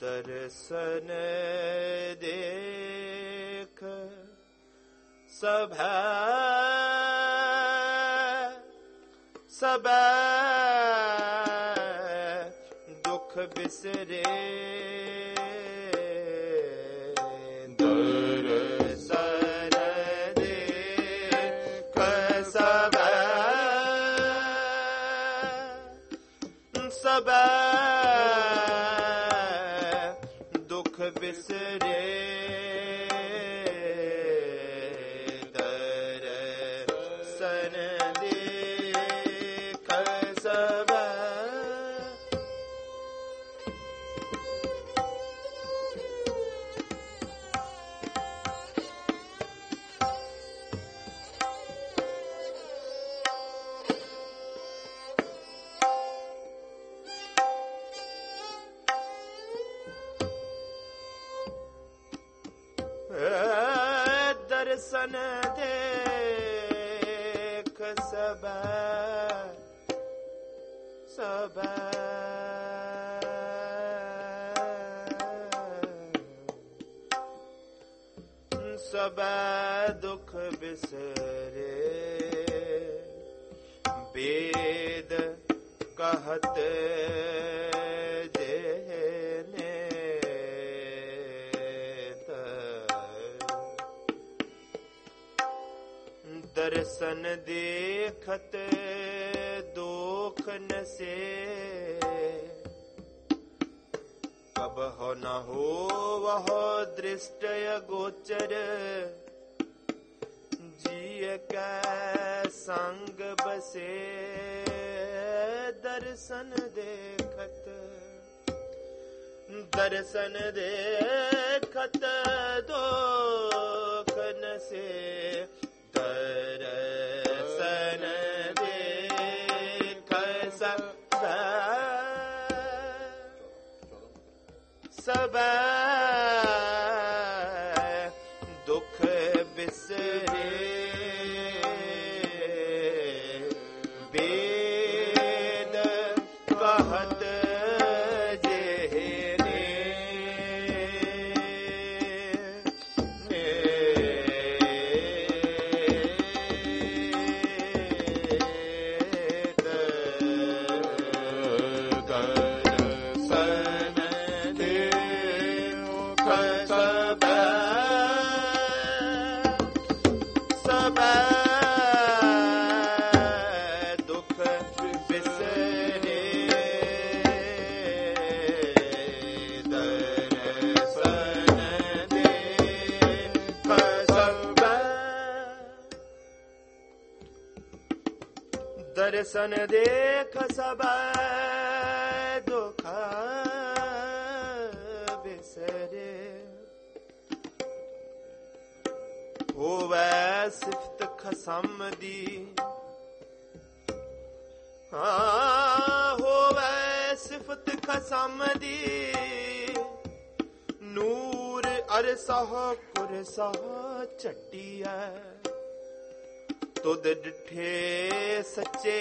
दर्शन देख सबा सबा दुख बिसरे दर्शन देख सबा सबा दुख बिसरे दर्शन देख सबा सबा सबा दुख बिसरे वेद कहत दर्शन देखत दुख नसे कब हो न हो वह दृष्टय गोचर जिय कै संग बसे दर्शन देखत दुख नसे दर्शन देख सबा सबा दुख बिसरे वेद कहत दर्शन देख सबा दुख बिसरे होवै सिफत खसम दी होवै सिफत खसम दी नूर अरसह कुरसह चट्टिया तुद डिठे सच्चे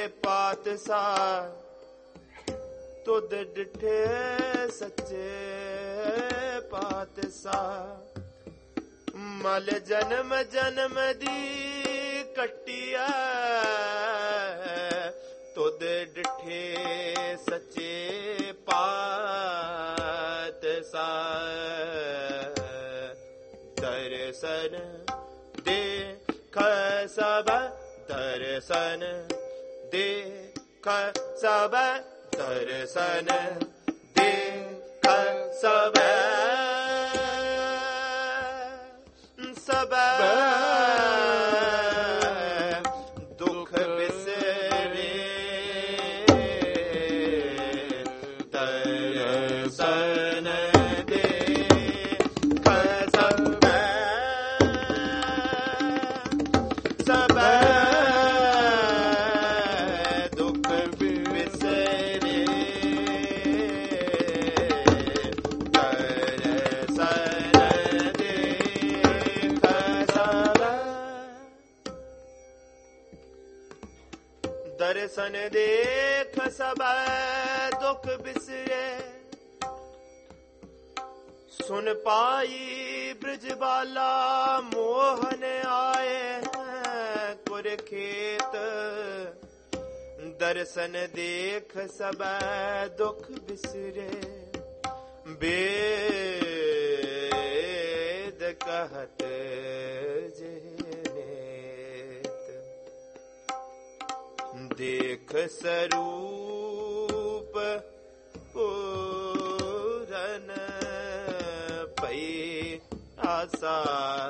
पातशाह तुद डिठे सच्चे पातशाह मल जन्म जन्म दी कटिया तुद डिठे सच्चे पातशाह दर्शन देख सबा दर्शन देख सबा दर्शन देख सबा सबा दुख बिसरे दर्शन देख सबा सबा दुख बिसरे दर्शन देख सबा दुख बिसरे सुन पाई ब्रजबाला मोहन आए हैं कुरुखेत। दर्शन देख सब दुख बिसरे वेद कहत जेनेत। देख स्वरूप पूरन पै आशा।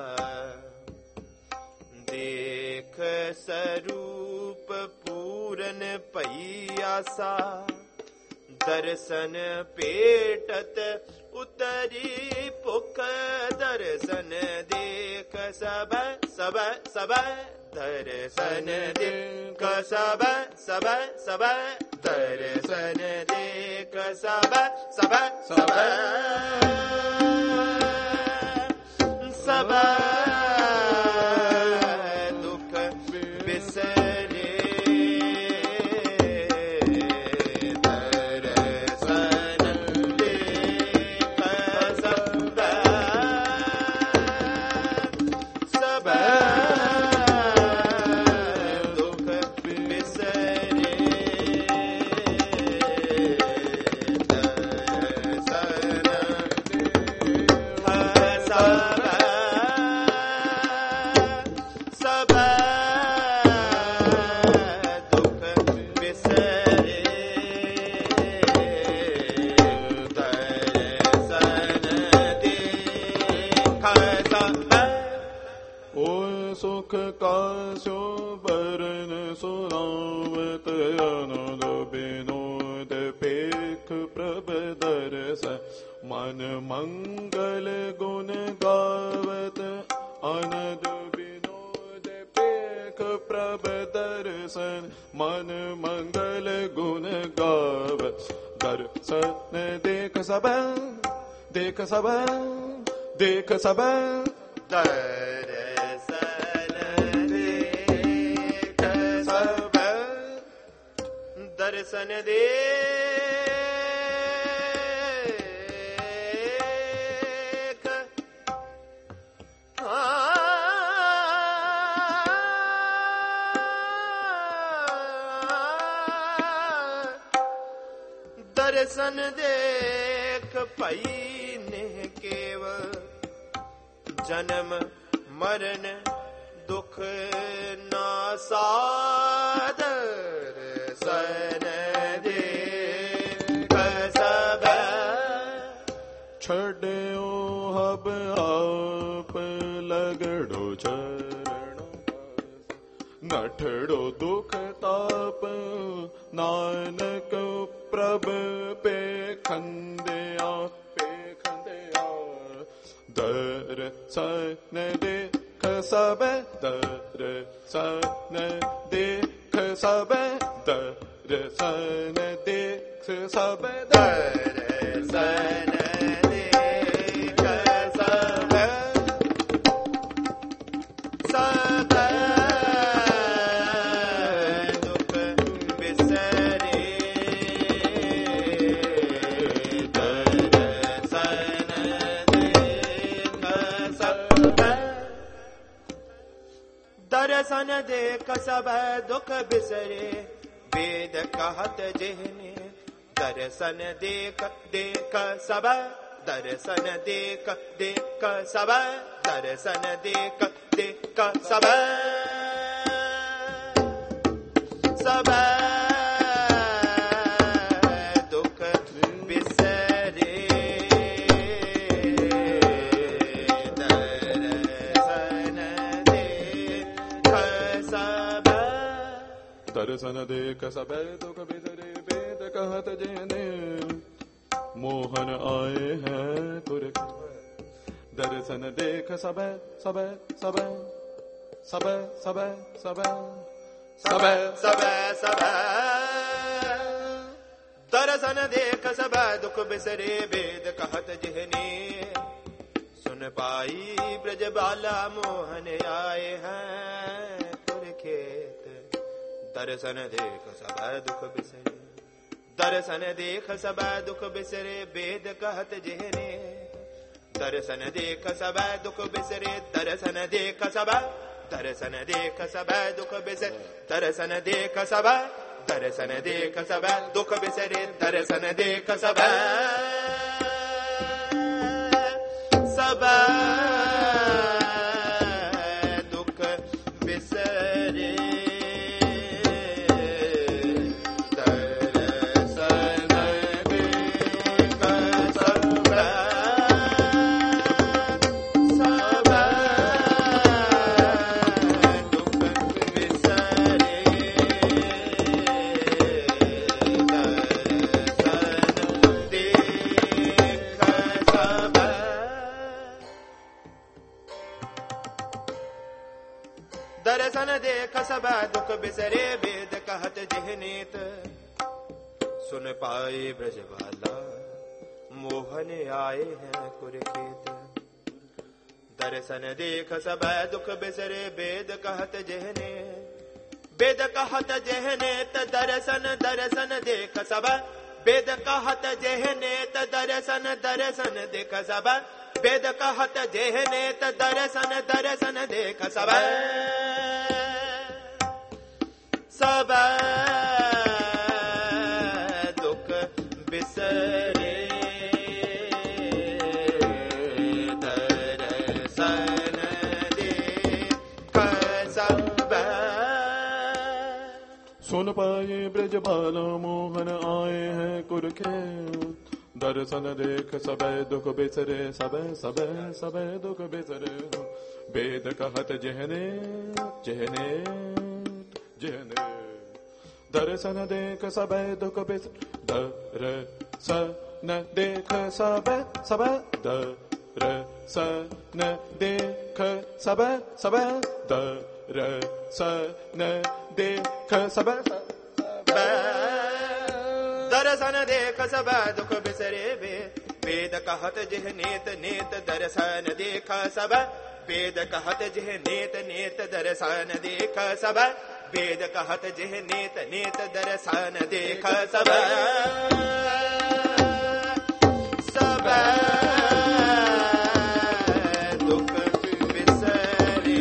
देख स्वरूप पूरन पै आशा। दर्शन पेटत उतरी भुख। दर्शन देख सब सब सब। दर्शन देख सब सब सब। दर्शन देख सब सब सब सब। दुख बिसरे दर्शन देख सब सब। दुख बिसरे दर्शन सब सब। दुख बिसरे दर्शन देख सब। ओ सुख का शोभरन सुनावत आनंद विनोद पेख प्रभ दरस। मन मंगल गुण गावत आनंद विनोद पेख प्रभ दर्शन। मन मंगल गुण गावत दर्शन देख सब देख सब देख सब। दर्शन देख सब। दर्शन देख दर्शन देख पई ने केवल। जन्म मरण दुख नासा। दर्शन देख सब। छड़ो हब आप लगड़ो चरण। नठड़ो दुख ताप नानक प्रभ पे खंदया पे खंदया। दर्शन देख सब दर्शन देख सब। दर्शन देख सब दर्शन देख सब सब। दुख बिसरे दर्शन देख सब। दर्शन देख सब दुख बिसरे वेद कहत जेने। दर्शन देख देख सब। दर्शन देख देख सब। दर्शन देख देख सब सब। दुख बिसरे दर्शन देख सब। दर्शन देख सब दुख बिसरे वेद कहत जेने। मोहन आए हैं कुरुखेत। दर्शन देख सब सब सब सब सब सब सब सब सब। दर्शन देख सब दुख बिसरे वेद कहत जेने। सुन पाई ब्रजबाला मोहन आए हैं कुरुखेत। दर्शन देख सब दुख बिसरे। दर्शन देख सब दुख बिसरे वेद कहत जेने। दर्शन देख सब दुख बिसरे दर्शन देख सब दर्शन देख सब दुख बिसरे दर्शन देख सब दर्शन देख सब दुख बिसरे दर्शन देख सब सब दुख बिसरे दर्शन देख सब दुख बिसरे वेद कहत जिहनीत सुन पाए ब्रजबाला मोहन आए हैं कुरखेत दर्शन देख सब दुख बिसरे वेद कहत जिहने वेद कहत जिहनेत दर्शन दर्शन देख सब वेद कहत जिहनेत दर्शन दर्शन देख सब वेद कहत जिहनेत दर्शन दर्शन देख सब सब दुख बिसरे दर्शन देख सब सुन पाए ब्रजबाला मोहन आए हैं कुरखेत दर्शन देख सब दुख बिसरे सब सब सब दुख बिसरे वेद कहत जहने जहने जहने दर्शन देख सब दुख बिसरे दर्शन देख सब सब दर्शन देख सब सब दर्शन देख सब दर्शन देख सब दुख बिसरे वेद कहत जिह नेत नेत दर्शन देख सब वेद कहत जिह नेत नेत दर्शन देख सब वेद कहत जिह नेत नेत दर्शन देख सब सब दुख बिसरे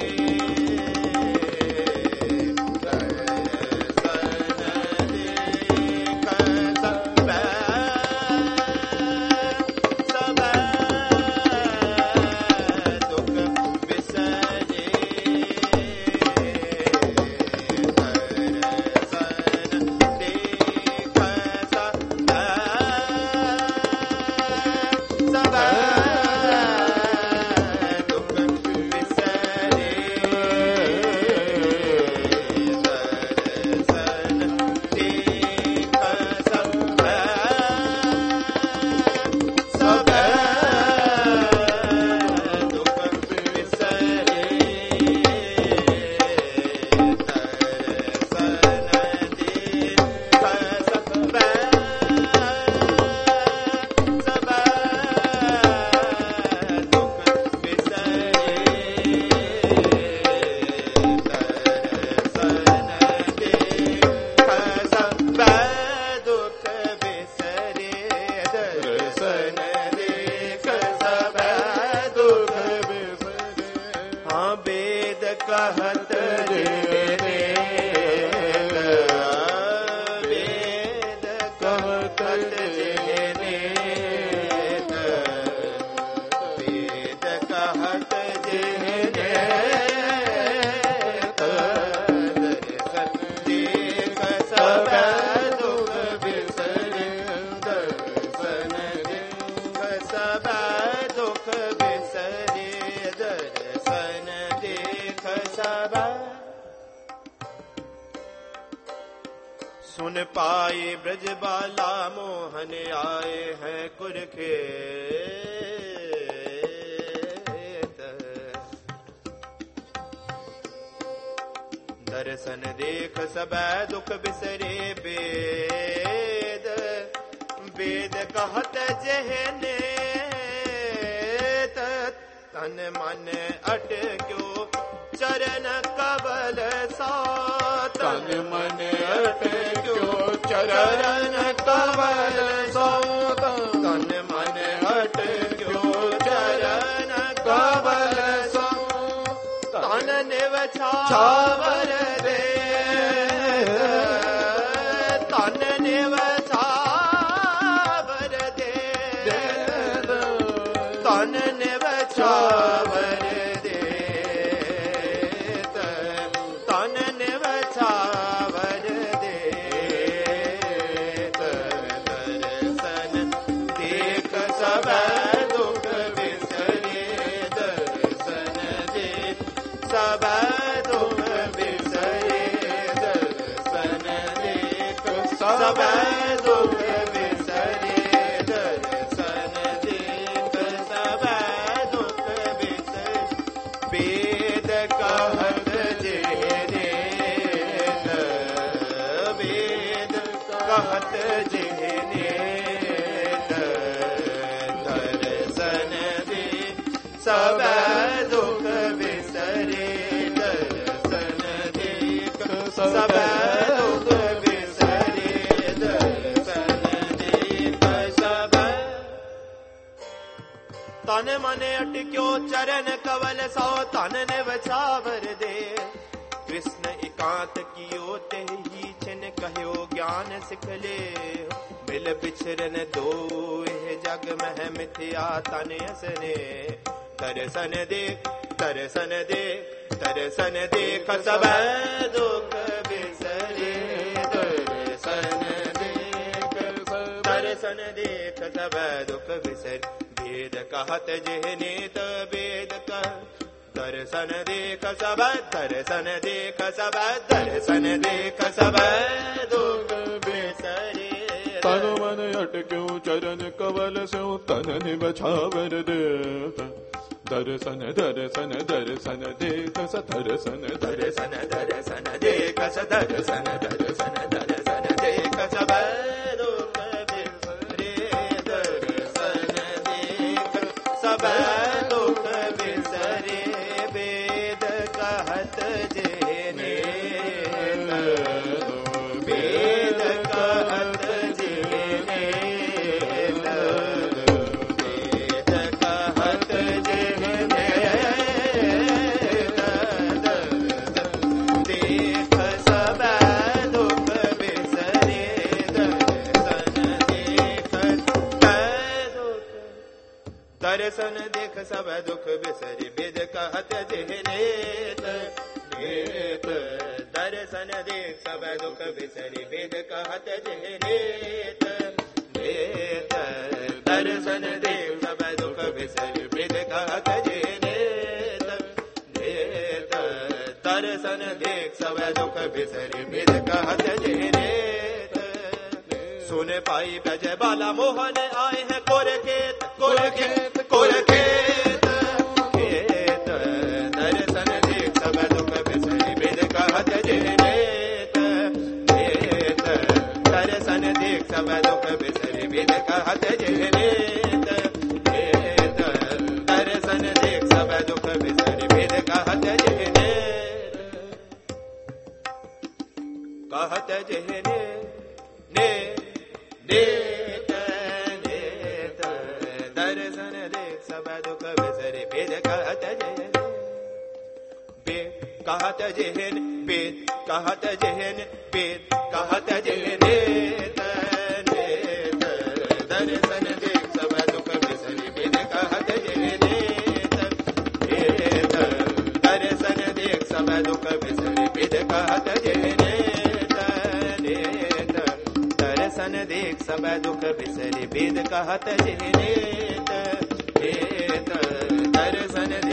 सुन पाए ब्रजबाला मोहन आए हैं कुरखेत दर्शन देख सब दुख बिसरे वेद वेद कहत जहने तन मन अटक्यो चरण कबल सा तन मन अटक्यो चरण कबल सा तन मन अटक्यो निव छावर दे तन निव छावर दे तन निव छावर दे तन निव छावर दे दर्शन देख सब दुख बिसरे दर्शन दे सब दुख बिसरे दर्शन देख सब दुख बिसरे दर्शन देख सब दुख बिसरे वेद कहत जेने वेद कहत जेने दर्शन दे सब दुख बिसरे दर्शन देख सब दुख बिसरे दर्शन देख सब तन मन अटक्यो चरण कवल सौ तन ने बचावर दे कृष्ण एकांत कियो ते ही छिन कहयो ज्ञान सिख ले मिल बिछरन दो एह जग मह मिथ्या तन असने दर्शन देख दर्शन देख दर्शन देख सब दुख बिसरे दर्शन देख दर्शन देख सब दुख बिसरे वेद कहत जेनेत वेद कह दर्शन देख सब दर्शन देख सब दर्शन देख सब दुख बिसरे तन मन अटक्यो चरण कवल स्यो तन निव छावर दे दर्शन दर्शन दर्शन देख स दर्शन दर्शन दर्शन देख स दर्शन दर्शन दर्शन देख सब दुख बिसरे दर्शन देख सब दुख बिसरे वेद कहत जेने वेद कहत जेने वेद कहत जेने देख सब दुख बिसरे दर्शन देख दर्शन देख सब दुख बिसरे वेद कहत जेने दर्शन देख सब दुख बिसरे वेद कहत जेने दर्शन देख सब दुख बिसरे वेद कहत जेने दर्शन देख सब दुख बिसरे वेद कहत जेने सुन पाई ब्रज बाला मोहन आए हैं कोरखेत कोरखेत कोरखेत खेत दर्शन देख सब दुख बिसरे वेद कहत जेने दर्शन देख सब दुख बिसरे वेद कहत जेने दर्शन देख सब दुख बिसरे वेद कहत जेने कहत जेने ने नेत नेत दर्शन देख सब दुख बिसरे वेद कहत जेने वेद कहत जेने वेद कहत जेने वेद कहत जेने दर्शन देख सब दुख बिसरे वेद कहत जेने दर्शन देख सब दुख बिसरे वेद कहत जेने दर्शन देख सब दुख बिसरे वेद कहत जेने दर्शन